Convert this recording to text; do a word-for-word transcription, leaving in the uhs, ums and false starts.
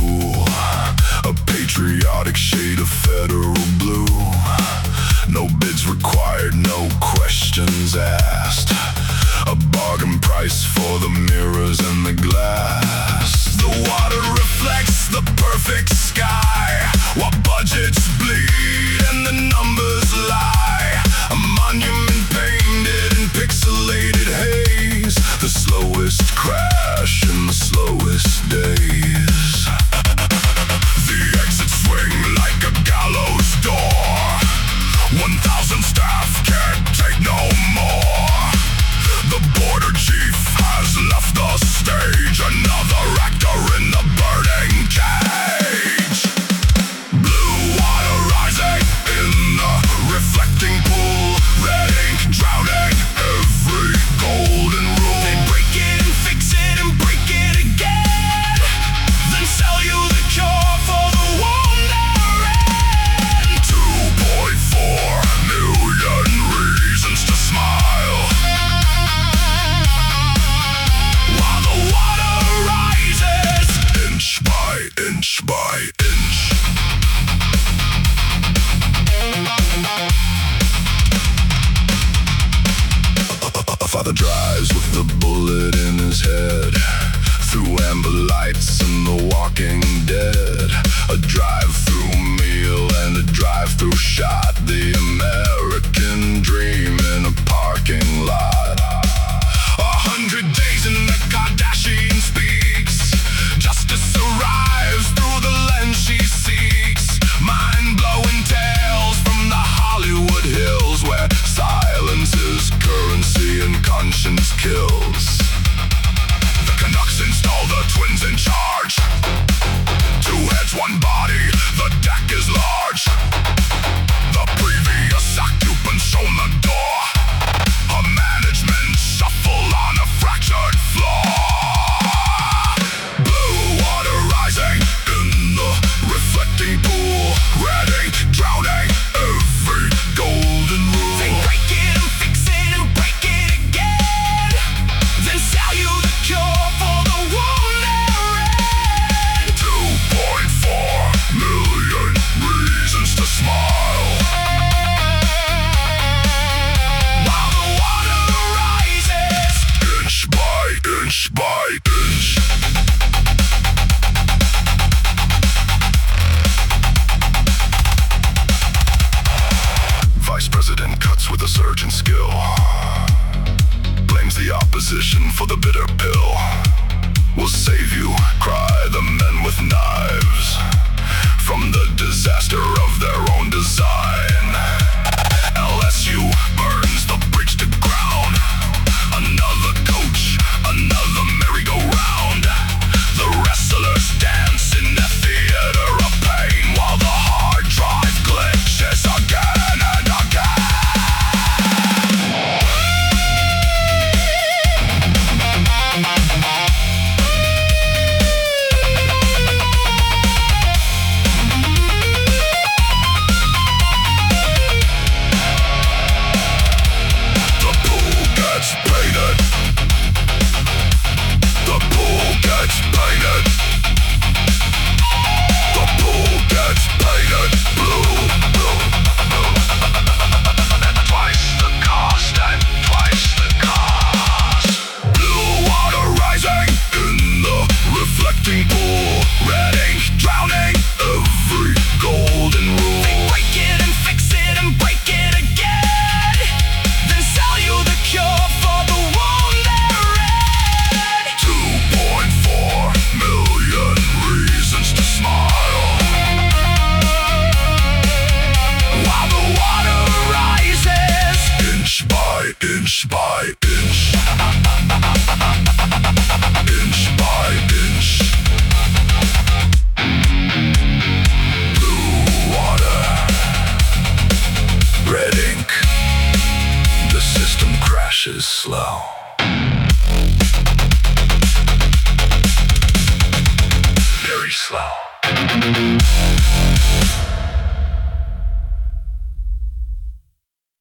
pool, a patriotic shade of federal blue. No bids required, no questions asked. A bargain price for the mirrors and the glass. The water reflects the perfect sky, while budgets bleed and the numbers lie. A monument painted in pixelated haze, the slowest crash in the slowest days. The exits swing like a gallows door. One thousand staff can't take no more. The border chief has left the stage, another actor in the burning cage. Blue water rising in the reflecting pool, red ink drowning every golden rule. They break it and fix it and break it again, then sell you the cure for the wounded. two point four million reasons to smile, while the water rises inch by inch by inch. A father drives with the bullet in his head, through amber lights and the walking dead. A drive-through meal and a drive-through shot, the American dream in a parking lot. A hundred days in the Kardashian speaks, justice arrives through the lens she seeks. Mind-blowing tales from the Hollywood hills, where silence is currency and conscience kills. The Canucks install the twins in charge. Two heads, one body, the deck is large. The previous occupants shown the door. A management shuffle on a fractured floor. Blue water rising in the reflecting pool, red ink drowning every golden rule. They break it and fix it and break it again, then sell you the cure for the wounded. two point four million reasons to smile, while the water rises inch by inch by inch. Vice President cuts with a surgeon's skill, blames the opposition for the bitter pill. Will save you, cry the men with knives, from the disaster of their own design. L S U burns the bridge to ground. Another coach, another merry-go-round. The wrestlers dance in the theater of pain, while the hard drive glitches again and again. The pool gets painted. The pool gets painted. The pool gets painted blue, blue, blue. Twice the cost and twice the cost. Blue water rising in the reflecting pool, red ink drowning every golden rule. They break it and fix it and break it again, then sell you the cure for the wounded. two point four million reasons to smile, while the water rises inch by inch by inch. Inch by inch. Blue water, red ink. The system crashes slow. Very slow.